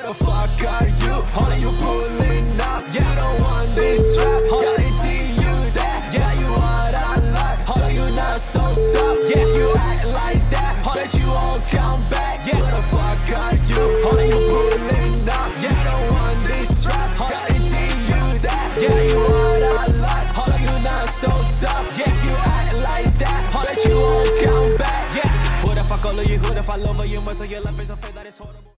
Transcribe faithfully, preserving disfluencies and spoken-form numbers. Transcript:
the fuck are you? All of you pulling up, yeah, you don't want this rap. Guarantee you that, yeah, you what I like. All of you not so tough, yeah, if you act like that, all that you won't come back, yeah, what the fuck are you? All of you pulling up, yeah, you don't want this rap. Guarantee you that, yeah, you what I like. All of you not so tough, yeah, if you act like that, all that you won't come back, yeah. Who the fuck all of you, who the fuck love you, most of your life is afraid that it's horrible.